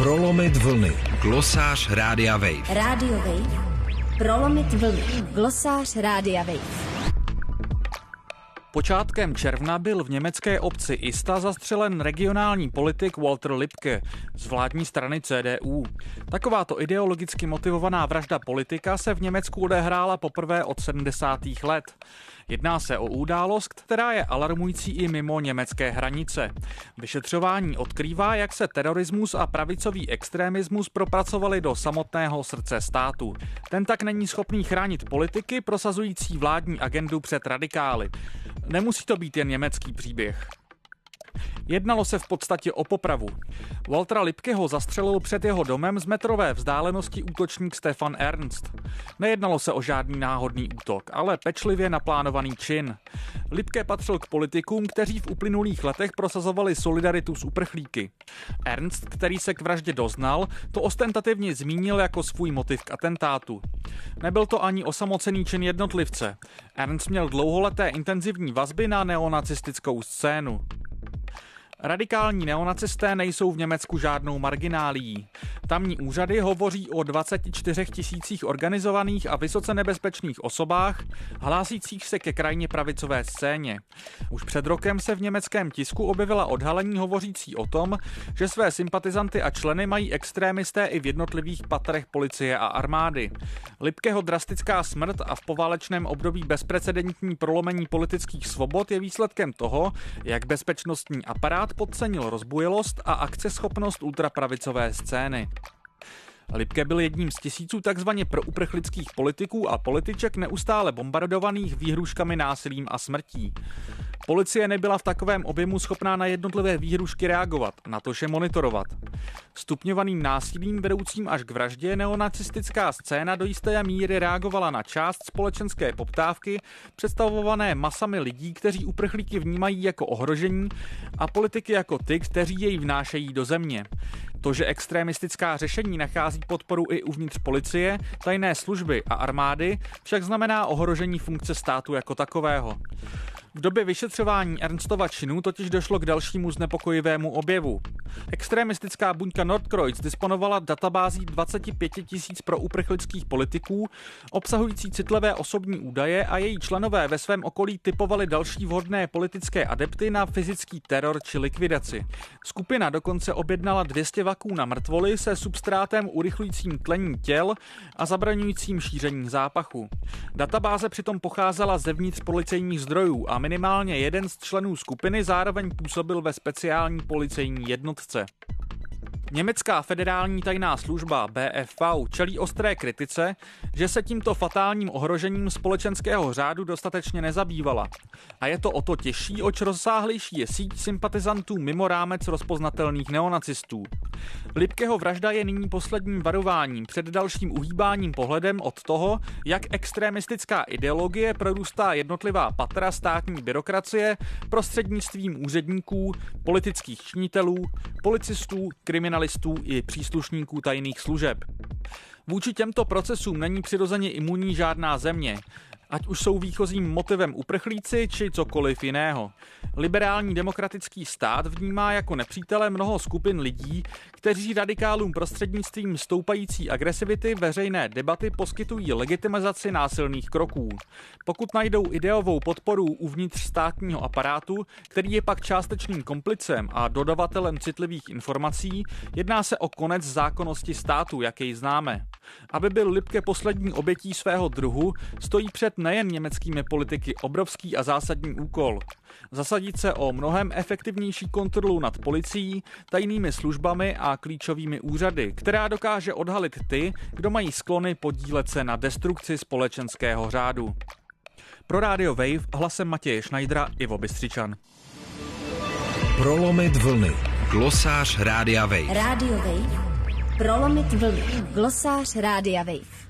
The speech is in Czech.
Prolomit vlny. Glosář Rádia Wave. Rádio Wave. Prolomit vlny. Glosář Rádia Wave. Počátkem června byl v německé obci Ista zastřelen regionální politik Walter Lübcke z vládní strany CDU. Takováto ideologicky motivovaná vražda politika se v Německu odehrála poprvé od 70. let. Jedná se o událost, která je alarmující i mimo německé hranice. Vyšetřování odkrývá, jak se terorismus a pravicový extremismus propracovali do samotného srdce státu. Ten tak není schopný chránit politiky prosazující vládní agendu před radikály. Nemusí to být jen německý příběh. Jednalo se v podstatě o popravu. Waltera Lübckeho zastřelil před jeho domem z metrové vzdálenosti útočník Stefan Ernst. Nejednalo se o žádný náhodný útok, ale pečlivě naplánovaný čin. Lübcke patřil k politikům, kteří v uplynulých letech prosazovali solidaritu s uprchlíky. Ernst, který se k vraždě doznal, to ostentativně zmínil jako svůj motiv k atentátu. Nebyl to ani osamocený čin jednotlivce. Ernst měl dlouholeté intenzivní vazby na neonacistickou scénu. Radikální neonacisté nejsou v Německu žádnou marginálií. Tamní úřady hovoří o 24 000 organizovaných a vysoce nebezpečných osobách, hlásících se ke krajně pravicové scéně. Už před rokem se v německém tisku objevila odhalení hovořící o tom, že své sympatizanty a členy mají extrémisté i v jednotlivých patrech policie a armády. Lübckeho drastická smrt a v poválečném období bezprecedentní prolomení politických svobod je výsledkem toho, jak bezpečnostní aparát podcenil rozbujelost a akceschopnost ultrapravicové scény. Lübcke byl jedním z tisíců takzvaně prouprchlických politiků a političek neustále bombardovaných výhruškami, násilím a smrtí. Policie nebyla v takovém objemu schopná na jednotlivé výhrušky reagovat, natož je monitorovat. Stupňovaným násilím vedoucím až k vraždě neonacistická scéna do jisté míry reagovala na část společenské poptávky představované masami lidí, kteří uprchlíky vnímají jako ohrožení a politiky jako ty, kteří jej vnášejí do země. To, že extremistická řešení nachází podporu i uvnitř policie, tajné služby a armády, však znamená ohrožení funkce státu jako takového. V době vyšetřování Ernstova činu totiž došlo k dalšímu znepokojivému objevu. Extremistická buňka Nordkreuz disponovala databází 25 000 prouprchlických politiků, obsahující citlivé osobní údaje a její členové ve svém okolí typovali další vhodné politické adepty na fyzický teror či likvidaci. Skupina dokonce objednala 200 vaků na mrtvoly se substrátem urychlujícím tlení těl a zabraňujícím šíření zápachu. Databáze přitom pocházela zevnitř policejních zdrojů a minimálně jeden z členů skupiny zároveň působil ve speciální policejní jednotce. Německá federální tajná služba BfV čelí ostré kritice, že se tímto fatálním ohrožením společenského řádu dostatečně nezabývala. A je to o to těžší, oč rozsáhlejší je síť sympatizantů mimo rámec rozpoznatelných neonacistů. Lübckeho vražda je nyní posledním varováním před dalším uhýbáním pohledem od toho, jak extremistická ideologie prorůstá jednotlivá patra státní byrokracie prostřednictvím úředníků, politických činitelů, policistů, kriminalistů i příslušníků tajných služeb. Vůči těmto procesům není přirozeně imunní žádná země, ať už jsou výchozím motivem uprchlíci či cokoliv jiného. Liberální demokratický stát vnímá jako nepřítele mnoho skupin lidí, kteří radikálům prostřednictvím stoupající agresivity veřejné debaty poskytují legitimizaci násilných kroků. Pokud najdou ideovou podporu uvnitř státního aparátu, který je pak částečným komplicem a dodavatelem citlivých informací, jedná se o konec zákonnosti státu, jak jej známe. Aby byl Lübcke poslední obětí svého druhu, stojí před nejen německými politiky obrovský a zásadní úkol. Zasadit se o mnohem efektivnější kontrolu nad policií, tajnými službami a klíčovými úřady, která dokáže odhalit ty, kdo mají sklony podílet se na destrukci společenského řádu. Pro Radio Wave hlasem Matěje Schneidera, Ivo Bystřičan. Prolomit vlny. Glosář Rádia Wave. Rádio Wave. Prolomit vlny. Glosář Rádia Wave.